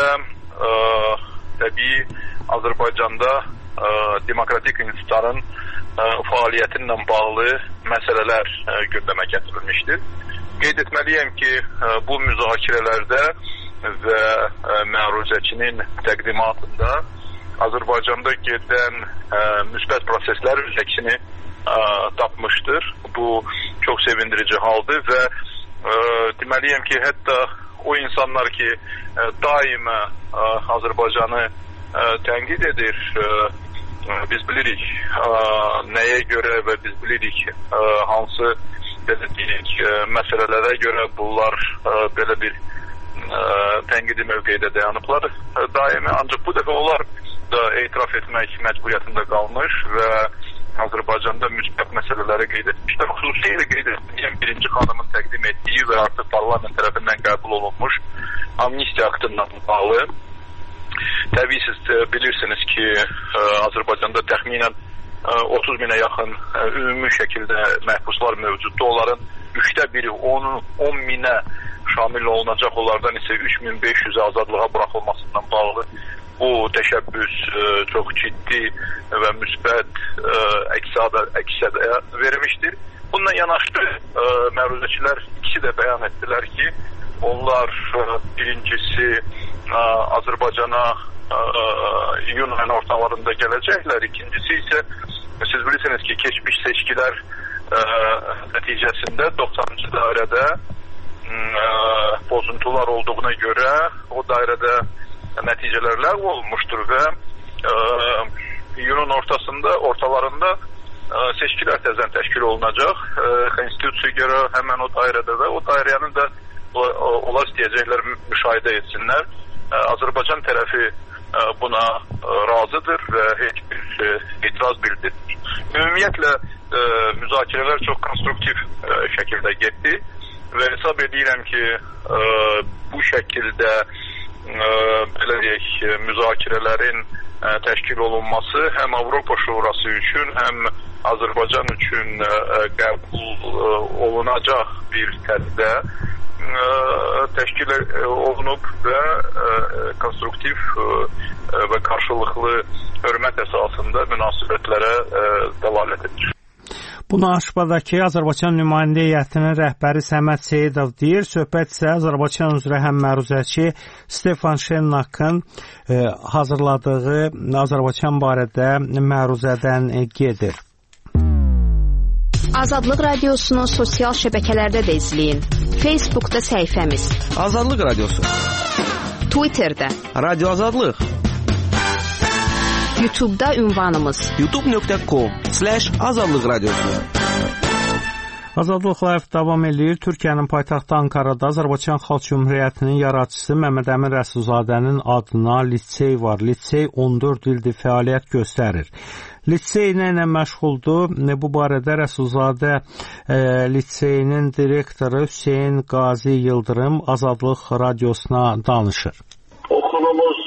təbii Azərbaycanda demokratik institutların fəaliyyətinlə bağlı məsələlər gündəmə gətirilmişdir. Qeyd etməliyəm ki, bu müzakirələrdə və məruzəçinin təqdimatında Azərbaycanda gedən müsbət proseslər öz əksini tapmışdır. Bu çox sevindirici haldır və deməliyəm ki, hətta o insanlar ki, daima Azərbaycanı tənqid edir, biz bilirik nəyə görə və biz bilirik hansı məsələlərə görə bunlar belə bir tənqidi mövqeyidə dayanıblar daimi. Ancaq bu dəfə onlar da etiraf etmək məcburiyyətində qalmış və Azərbaycanda müsbət məsələləri qeyd etmişlər. Xüsusilə qeyd etməyən birinci xanımın təqdim etdiyi və artıq parlament tərəfindən qəbul olunmuş amnistiya aktından bağlı. Təbii siz bilirsiniz ki, Azərbaycanda təxminən 30 minə yaxın ümumi şəkildə məhbuslar mövcuddur. Onların 1/3, 10 minə şamil olunacaq. Onlardan isə 3500 azadlığa buraxılmasından bağlı bu təşəbbüs çox ciddi və müsbət əks-səda vermişdir. Bununla yanaşı məruzəçilər ikisi də bəyan etdilər ki, onlar birincisi Azərbaycana iyun ayının ortalarında gələcəklər. İkincisi isə siz bilirsiniz ki, keçmiş seçkilər nəticəsində 90-cı dairədə bozuntular olduğuna görə o dairədə nəticələr ləğv olmuşdur və iyunun ortalarında seçkilər təzədən təşkil olunacaq. Konstitusiyaya görə həmən o dairədə və o dairənin də onlar istəyəcəklər müşahidə etsinlər. Azərbaycan tərəfi buna razıdır və heç bir etiraz bildirmir. Ümumiyyətlə müzakirələr çox konstruktiv şəkildə getdi və hesab edirəm ki, bu şəkildə belə deyək, müzakirələrin təşkil olunması həm Avropa Şurası üçün, həm Azərbaycan üçün qəbul olunacaq bir tərzdə təşkil olunub və konstruktiv və qarşılıqlı hörmət əsasında münasibətlərə dəlalət edir. Bunu Aşbadakı Azərbaycan nümayəndə heyətinin rəhbəri Səməd Seyidov deyir. Söhbət isə Azərbaycan üzrə həm məruzəçi Stefan Şennakın hazırladığı Azərbaycan barədə məruzədən gedir. Azadlıq Radiosunu sosial şəbəkələrdə də izləyin. Facebookda səhifəmiz Azadlıq Radiosu, Twitterdə Radio Azadlıq, YouTube'da ünvanımız youtube.com/Azadlıq Radiosu. Azadlıq Live davam edir. Türkiyənin paytaxtı Ankarada Azərbaycan Xalq Cümhuriyyətinin yaradıcısı Məmməd Əmin Rəsulzadənin adına lisey var. Lisey 14 ildir fəaliyyət göstərir. Lisey ilə məşğuldur. Bu barədə Rəsulzadə liseyinin direktoru Hüseyn Qazi Yıldırım Azadlıq Radiosuna danışır. Okulumuz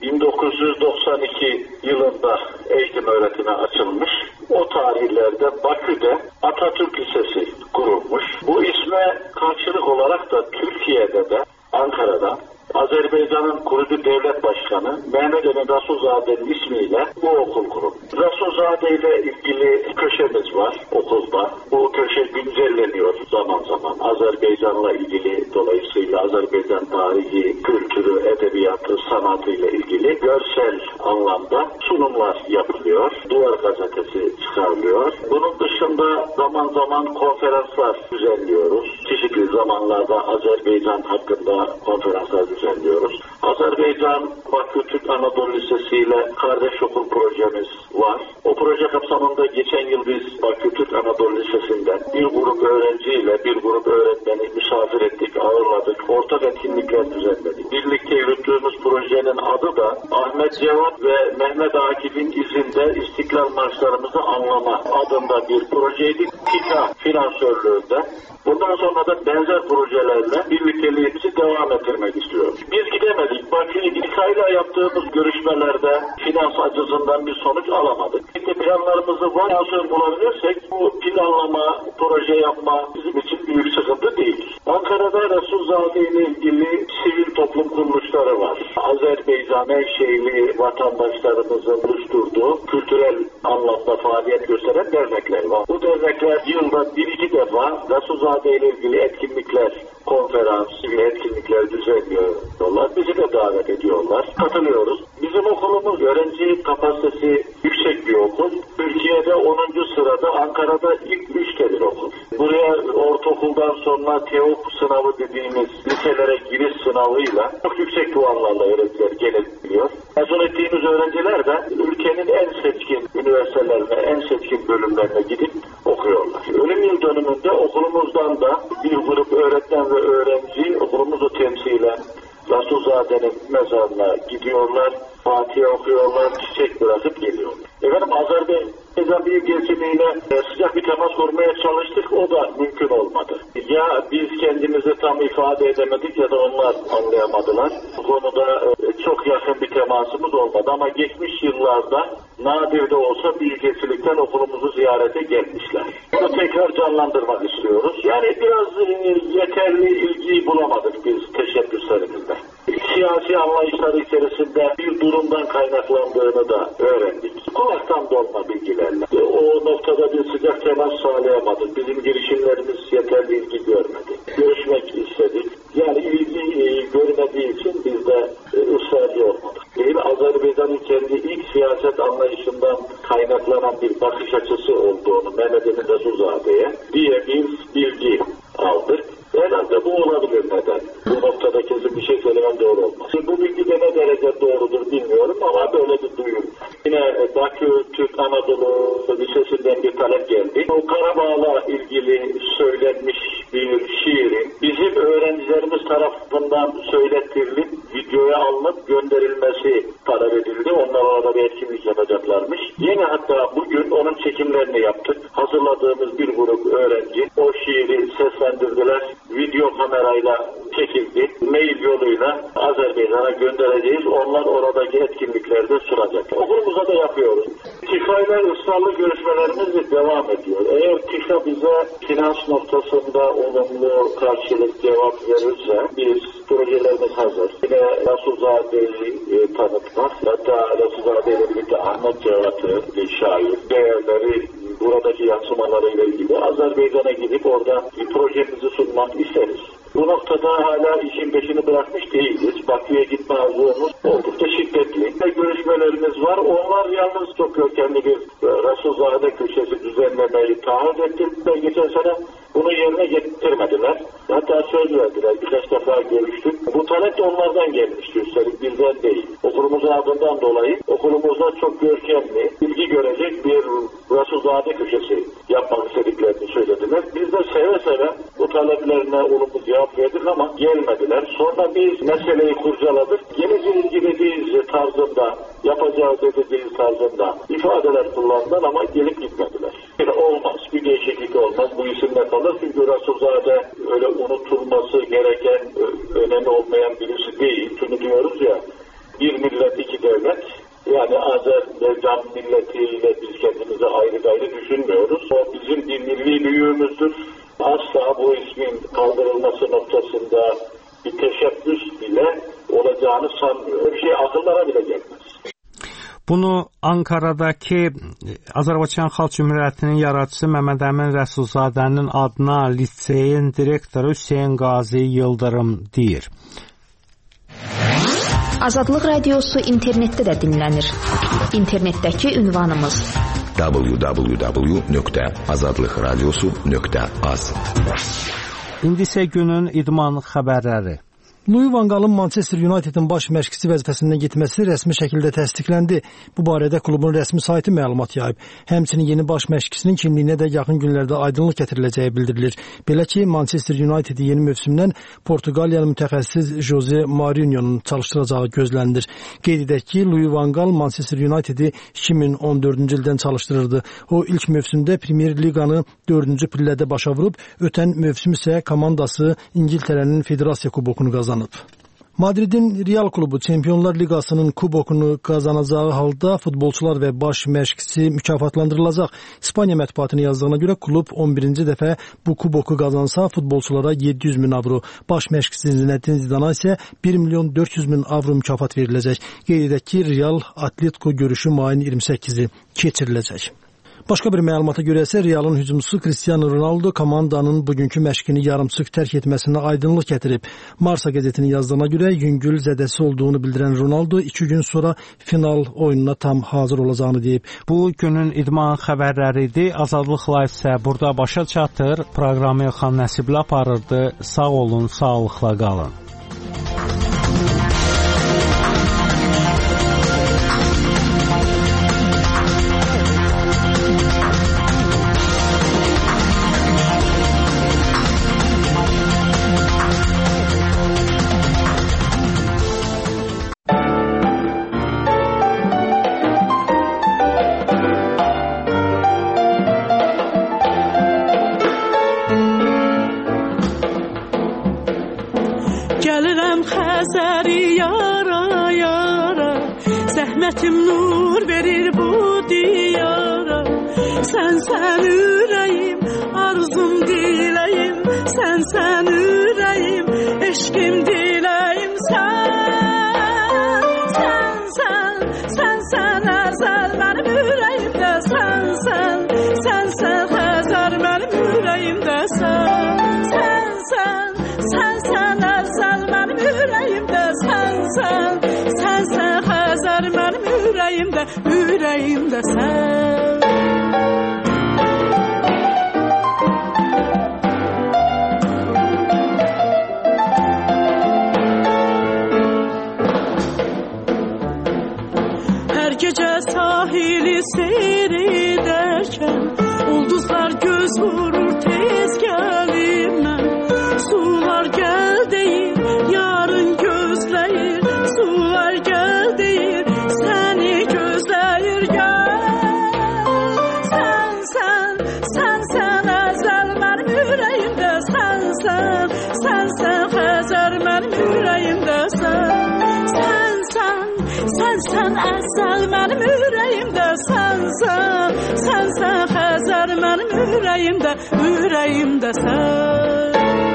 1992 yılında eğitim öğretime açılmış. O tarihlerde Bakü'de Atatürk Lisesi kurulmuş. Bu isme karşılık olarak da Türkiye'de de Ankara'da Azerbaycan'ın kurucu devlet başkanı Mehmet Emin Rasulzade'nin ismiyle bu okul kurulmuş. Rasulzade ile ilgili köşemiz var okulda. Bu köşe güncelleniyor zaman zaman. Azerbaycan'la ilgili, dolayısıyla Azerbaycan tarihi, kültürü, edebiyatı, sanatı ile ilgili görsel anlamda sunumlar yapılıyor. Duvar gazetesi çıkarılıyor. Bunun dışında zaman zaman konferanslar düzenliyoruz. Çeşitli zamanlarda Azerbaycan hakkında konferanslar düzenliyoruz. Azerbaycan Bakü Türk Anadolu Lisesi ile kardeş okul projemiz var. O proje kapsamında geçen yıl biz Bakü Türk Anadolu Lisesi'nden bir grup öğrenciyle bir grup öğretmeni misafir ettik, ağırladık. Ortak etkinlikler düzenledik. Birlikte yürüttüğümüz projenin adı da Ahmet Cevat ve Mehmet Akif'in izinde İstiklal Marşlarımızı anlama adında bir projeydi. TİKA finansörlüğünde. Bundan sonra da benzer projelerle birlikteliğimizi devam ettirmek istiyoruz. Biz gidemedik. Bakü'ye TİKA'yla yaptığımız görüşmelerde finans açısından bir sonuç alamadık. İşte planlarımızı finansör bulabilirsek bu planlama, proje yapma bizim için büyük sıkıntı değil. Ankara'da Resulzade ile ilgili sivil toplum kuruluşları var. Azerbaycan menşeli vatandaşlarımızın oluşturduğu kültürel anlamda faaliyet gösteren dernekler var. Bu dernekler yılda 1-2 defa Resulzade ile ilgili etkinlikler, konferans, sivil etkinlikler düzenliyorlar. Bizi de davet ediyorlar. Katılıyoruz. Bizim okulumuz öğrenci kapasitesi yüksek bir okul. Türkiye'de 10. sırada, Ankara'da ilk 3'tedir okul. Buraya ortaokuldan sonra TEOK sınavı dediğimiz liselere giriş sınavıyla çok yüksek puanlarla öğrenciler gelebiliyor. Mezun ettiğimiz öğrenciler de ülkenin en seçkin üniversitelerine, en seçkin bölümlerine gidip okuyorlar. Ölüm yıl dönümünde okulumuzdan da bir grup öğretmen ve öğrenci okulumuzu temsilen Rasulzade'nin mezarına gidiyorlar, Fatiha okuyorlar, çiçek bırakıp geliyorlar. Efendim Azerbaycan Büyükelçiliğiyle sıcak bir temas kurmaya çalıştık, o da mümkün olmadı. Ya biz kendimizi tam ifade edemedik ya da onlar anlayamadılar. Bu konuda çok yakın bir temasımız olmadı ama geçmiş yıllarda nadir de olsa Büyükelçilikten okulumuzu ziyarete gelmişler. Bunu tekrar canlandırmak istiyoruz. Yani biraz yeterli ilgiyi bulamadık biz teşebbüslerimizde. siyasi anlayışları içerisinde bir durumdan kaynaklandığını da öğrendik. Kulaktan dolma bilgilerle. O noktada bir sıcak temas sağlayamadık. Bizim girişimlerimiz yeterli ilgi görmedi. Görüşmek istedik. Yani ilgi görmediği için biz de ısrarcı olmadık. Azerbaycan'ın kendi ilk siyaset anlayışından kaynaklanan bir bakış açısı olduğunu Mehmet Emin Resulzade'ye diye bir bilgi aldık. Herhalde bu olabilir neden? Bu noktada kesin bir şey söylemem doğru olmaz. Bu bilgi de ne derece doğrudur bilmiyorum ama böyle bir duyum. Yine Bakü Türk Anadolu Lisesi'nden bir talep geldi. O Karabağ'la ilgili söylenmiş bir şiirin bizim öğrencilerimiz tarafından söylettirilip videoya alınıp gönderilmesi talep edildi. Onlar orada bir etkinlik yapacaklarmış. Yine hatta bugün onun çekimlerini yaptık. Hazırladığımız bir grup öğrenci o şiiri seslendirdiler. Video kamerayla çekildi. Mail yoluyla Azerbaycan'a göndereceğiz. Onlar oradaki etkinliklerde sunacak. Okulumuza da yapıyoruz. TİKA ile ısrarlı görüşmelerimiz devam ediyor. Eğer TİKA bize finans noktasında olumlu karşılık cevap verirse biz projelerimiz hazır. Yine Resulzade'yi tanıtmak, hatta Resulzade ile birlikte Ahmet Cevat'ı, şair, değerleri buradaki yansımalarıyla ilgili Azerbaycan'a gidip orada bir projemizi sunmak isteriz. Bu noktada hala işin peşini bırakmış değiliz. Bakü'ye gitme arzumuz oldukça şiddetli. Görüşmelerimiz var. Onlar yalnız çok kökenli bir Resulzade köşesi düzenlemeyi taahhüt ettim. Geçen sene bunu yerine getirmediler. Hatta söz verdiler. Birkaç defa görüştük. Bu talep de onlardan gelmişti üstelik bizden değil. Okulumuzun adından dolayı okulumuzda çok görkemli, ilgi görecek bir Resulzade köşesi yapmak istediklerini söylediler. Biz de seve seve bu taleplerine olumlu cevap verdik ama gelmediler. Sonra biz meseleyi kurcaladık. Geleceğe gideceğiz tarzında, yapacağız edeceğiz tarzında ifadeler kullandılar ama gelip gitmediler. Yani olmaz, bir değişiklik olmaz. Bu isimle kalır çünkü Resulzade öyle unutulması gereken, önemi olmayan birisi değil. Şunu diyoruz ya, bir millet iki devlet. Yani Azerbaycan milletiyle biz kendimizi ayrı düşünmüyoruz. O bizim bir milli büyüğümüzdür. Asla bu ismin kaldırılması noktasında bir teşebbüs bile olacağını sanmıyorum. Bir şey akıllara bile gelmez. Bunu Ankaradakı Azərbaycan Xalq Cümhuriyyətinin yaradıcısı Məmməd Əmin Rəsulzadənin adına liseyin direktoru Hüseyn Qazi Yıldırım deyir. Azadlıq Radiosu internetdə də dinlənir. İnternetdəki ünvanımız www.azadlıqradiosu.az. İndi isə günün idman xəbərləri. Louis van Gaal'ın Manchester United'in baş məşqçisi vəzifəsindən getməsi rəsmi şəkildə təsdiqləndi. Bu barədə klubun rəsmi saytı məlumat yayıb. Həmçinin yeni baş məşqçisinin kimliyinə də yaxın günlərdə aydınlıq gətiriləcəyi bildirilir. Belə ki, Manchester United yeni mövsümdən Portuqaliyalı mütəxəssis Jose Mourinho'nun çalışdıracağı gözlənilir. Qeyd edək ki, Louis van Gaal Manchester United'i 2014-cü ildən çalışdırırdı. O ilk mövsümdə Premier Liqanı 4-cü pillədə başa vurub, ötən mövsüm isə komandası İngiltərənin Federasiya kubokunu qazanıb. Madridin Real klubu Çempionlar Liqasının kubokunu qazanacağı halda futbolçular və baş məşqçisi mükafatlandırılacaq. İspaniya mətbuatının yazdığına görə klub 11-ci dəfə bu kuboku qazansa futbolçulara 700 min avro, baş məşqçisi Zinedine Zidane isə 1 milyon 400 min avro mükafat veriləcək. Qeyd edək ki, Real Atletico görüşü mayın 28-i keçiriləcək. Başqa bir məlumata görə isə Realın hücumçusu Cristiano Ronaldo komandanın bugünkü məşqini yarımçıq tərk etməsinə aydınlıq gətirib. Marsa qəzetinin yazdığına görə yüngül zədəsi olduğunu bildirən Ronaldo 2 gün sonra final oyununa tam hazır olacağını deyib. Bu günün idman xəbərləri idi. Azadlıqla isə burada başa çatır. Proqramı Xan Nəsiblə aparırdı. Sağ olun, sağlıqla qalın. Zəhmətim nur verir bu diyara. Sən ürəyim, arzum diləyim. Sən ürəyim, eşqim diləyim. Sən ürəyimdə sənsən, sənsən Xəzər mənim ürəyimdə sənsən, sənsən əzəl mənim ürəyimdə sənsən, sənsən Xəzər mənim ürəyimdə sən. Gecə sahili seyr edərkən ulduzlar göz vurur tez gəlim mən. Sular gəl deyir, yarın gözləyir. Sular gəl deyir, səni gözləyir gəl. Sənsən əzəl mənim ürəyimdə sənsən, sənsən Xəzər mənim ürəyimdə sənsən əzəl mənim ürəyimdə sənsən, sənsən Xəzər mənim ürəyimdə sən.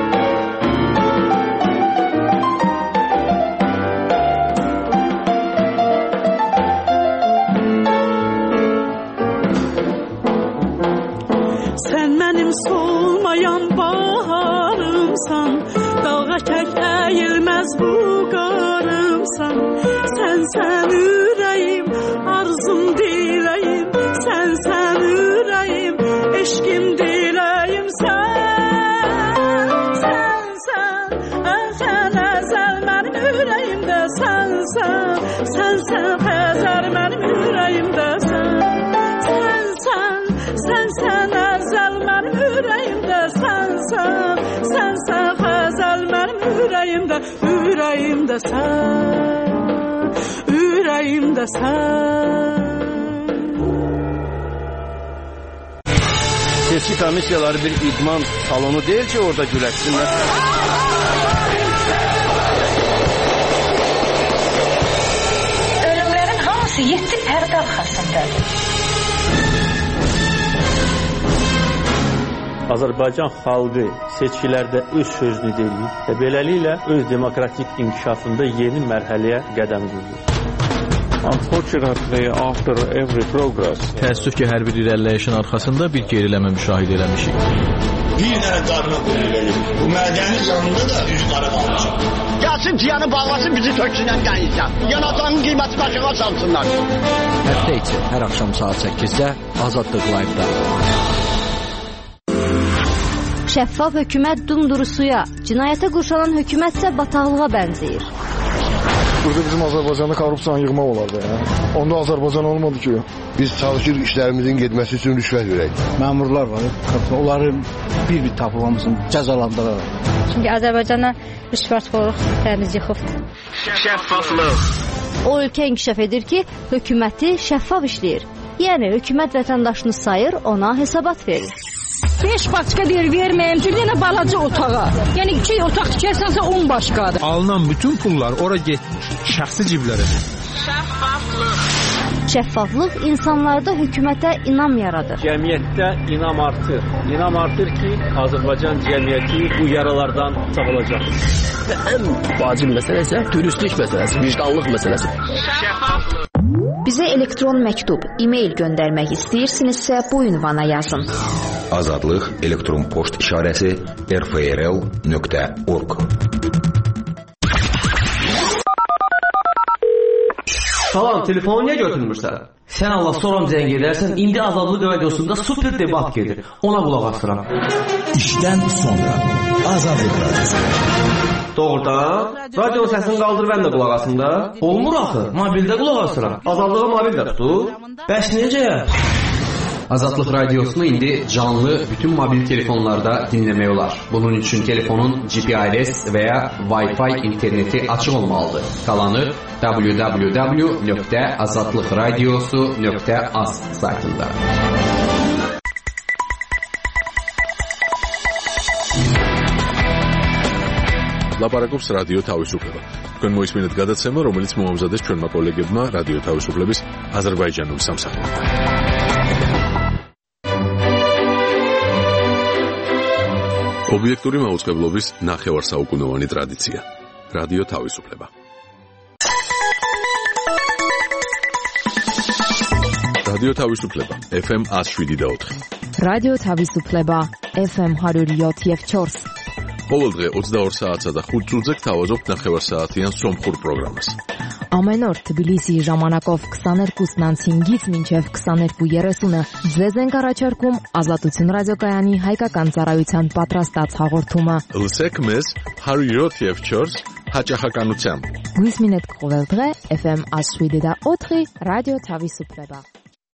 Sən mənim solmayan baharımsan, dalğa tək əyilməz bu qarımsan. Sənsən ürəyim, arzum diləyim, sənsən ürəyim, eşqim diləyim, sənsən əzəl mənim ürəyimdə sənsən, sənsən Xəzər mənim ürəyimdə sənsən əzəl mənim ürəyimdə sənsən, sənsən Xəzər mənim ürəyimdə sən. Ürəyimdə sən. Seçki komissiyaları bir idman salonu deyil ki, orada güləşsinlər. Ölümlərin hamısı 7 pərdə arxasındadır. Azərbaycan xalqı seçkilərdə öz sözünü deyir və beləliklə öz demokratik inkişafında yeni mərhələyə qədəm qoyur. Unfortunately, after every progress, təəssüf ki, hər bir irəliləyişin arxasında bir geriləmə müşahidə eləmişik. Bir dənə qarına qoyulur. Bu mədənin yanında da üç qarı qalmışıq. Gəlsin ciyanı bağlasın, bizi töksünən qənizdən. Yanatanın qiyməti başına salsınlar. Həftə içi hər axşam saat 8-də Azadlıq Live-da. Şəffaf hökumət dumduru suya, cinayətə qurşanan hökumətsə bataqlığa bənzəyir. Burada bizim Azərbaycanda korrupsiyanı yığmaq olardı. Onda Azərbaycan olmadı ki. Biz çalışır işlərimizin getməsi üçün rüşvət verək. Məmurlar var, onları bir tapılmamızın cəzalandıraraq. Çünki Azərbaycana rüşvətxorluq təmiz yıxıbdır. Şəffaflıq. O ölkə inkişaf edir ki, hökuməti şəffaf işləyir. Yəni hökumət vətəndaşını sayır, ona hesabat verir. 5 başqa deyir verməyəm ki, yenə balaca otağa. Yəni 2 otaq tikərsənsə 10 başqadır. Alınan bütün pullar ora getmiş, şəxsi ciblərə. Şəffaflıq insanlarda hökumətə inam yaradır. Cəmiyyətdə inam artır. İnam artır ki, Azərbaycan cəmiyyəti bu yaralardan sağalacaq. Və ən vacib məsələ isə dürüstlük məsələsi, vicdanlıq məsələsi. Şəffaflıq. Bizə elektron məktub, e-mail göndərmək istəyirsinizsə bu ünvana yazın. Azadlıq elektron poçt işarəsi rfrl.org. Salam, telefonu niyə götürmürsən? Sən Allah soram zəng edərsən, indi Azadlıq radiosunda super debat gedir. Ona qulaq asıram. İşdən sonra Azadlıq radiosu. Doğrudan? Radio səsini qaldır, mən də qulaq asım da. Olmur axı, mobildə qulaq asıram. Azadlığa mobildə tutur. Bəs necə? Azadlıq radiosunu indi canlı bütün mobil telefonlarda dinləmək olar. Bunun üçün telefonun GPRS və ya Wi-Fi interneti açıq olmalıdır. Qalanı www.azadlıqradiosu.az saytında. ლაპარაკობს რადიო თავისუფლება. თქვენ მოისმინეთ გადაცემა, რომელიც მოამზადეს ჩვენმა კოლეგებმა რადიო თავისუფლების აზერბაიჯანული სამსახურიდან. ობიექტური მაუწყებლობის ნახევარსაუკუნოვანი ტრადიცია. რადიო თავისუფლება. რადიო თავისუფლება FM 107.4. რადიო თავისუფლება FM 107.4. ყოველდღე 22 საათსა და 5 წუთზე გთავაზობთ ნახევარსაათიან სომხურ პროგრამას. Ամեն օր Թբիլիսիի ժամանակով 22:05-ից մինչև 22:30-ը ձեզ ենք առաջարկում Ազատություն ռադիոկայանի հայկական ծառայության պատրաստած հաղորդումը։ Լսեք մեզ 107.4 հաճախականությամբ։ Գույս մինետ կողել დღե FM 107.4 ռադիո Թավիսուպլեբա։